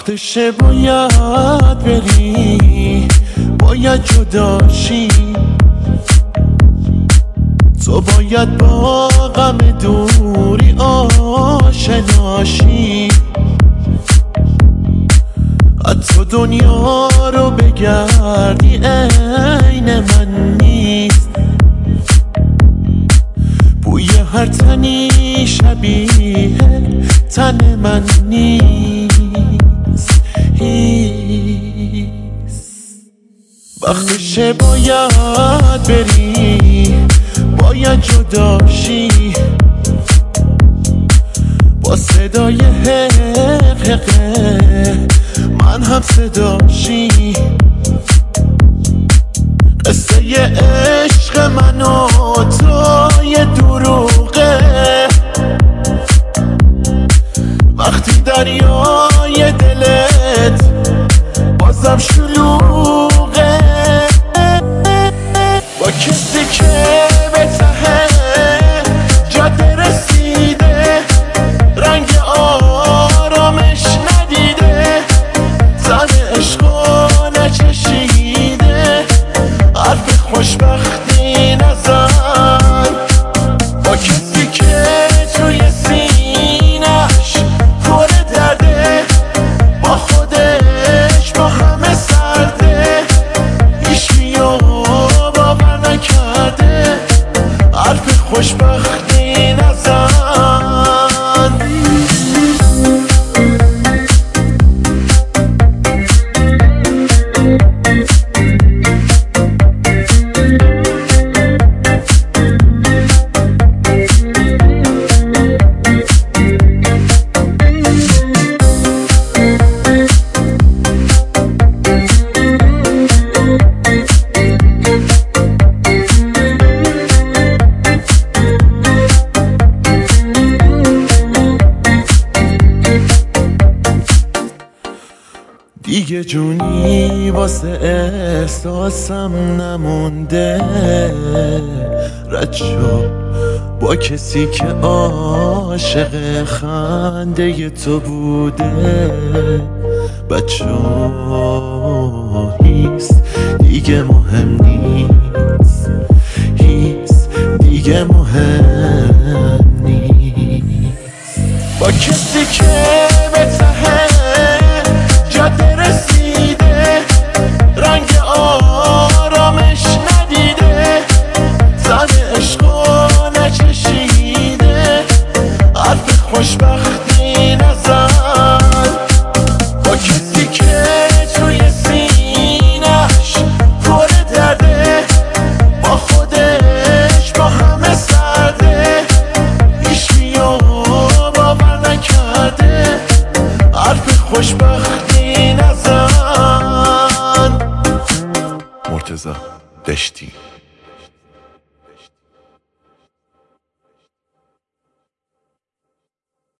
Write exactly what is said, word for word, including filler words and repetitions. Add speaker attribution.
Speaker 1: وقتشه باید بری، باید جداشی، تو باید با غم دوری آشناشی. حتی دنیا رو بگردی عین من نیست، بوی هر تنی شبیه تن من نیست. وقتشه باید بری، باید جداشی، با صدای حقیقه من هم صداشی. قصه عشق من و تو یه دروغه، وقتی دریای دلت بازم شلوغه، با کسی که به ته جاده رسیده، رنگ آرامش ندیده، زن عشقو نچشیده، حرف خوشبختی نزن. با کسی که توی سینش پر درده، با خودش با همه سرده، هیچکیو باور نکرده، حرف خوشبختی نزن. دیگه جونی واسه احساسم نمونده، رد شو با کسی که عاشق خنده تو بوده. بچه‌ها هیس دیگه مهم نیست، هیس دیگه مهم نیست. با کسی که به ته جاده رسیده، رنگ آرامش ندیده، زن عشقو نچشیده، حرف خوشبختی نزن. با کسی که توی سینش پر درده، با خودش با همه سرده، هیچکیو باور نکرده، حرف خوشبختی نزن. مرتضی دشتی.